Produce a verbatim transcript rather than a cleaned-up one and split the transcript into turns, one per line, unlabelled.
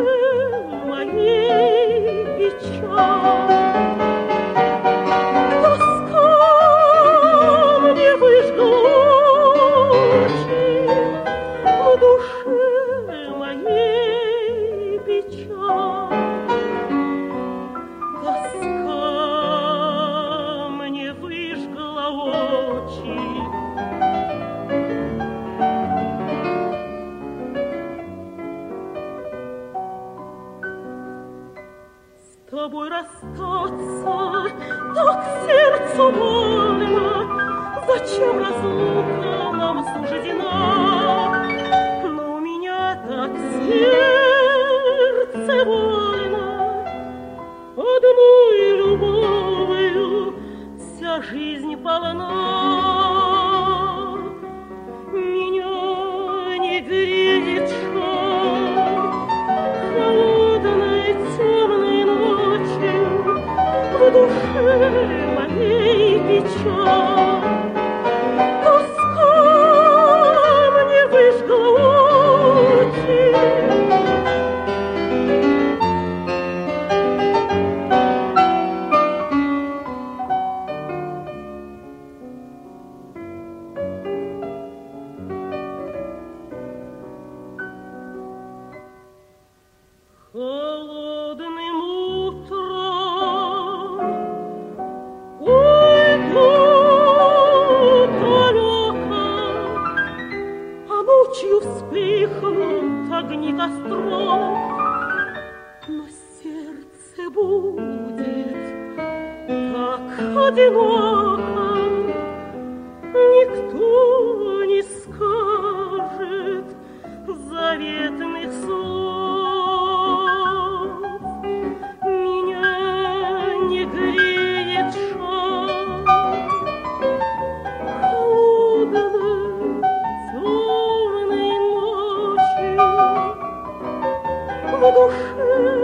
моей печаль. Тоска мне выжгла очи, в душе моей печаль. Тоска мне выжгла очи. С тобой расстаться так сердцу больно, зачем разлука нам суждена? Но у меня так сердце больно, одной любовью вся жизнь полна. Меня не греет шар холодной темной ночью, в душе моей печаль. Тоска мне выжгла очи. Холодным утром уйду далеко, а ночью вспыхнут огни костров. Но сердце будет так одиноко, никто не скажет заветных слов. Меня не греет шар холодной темной ночью, в душе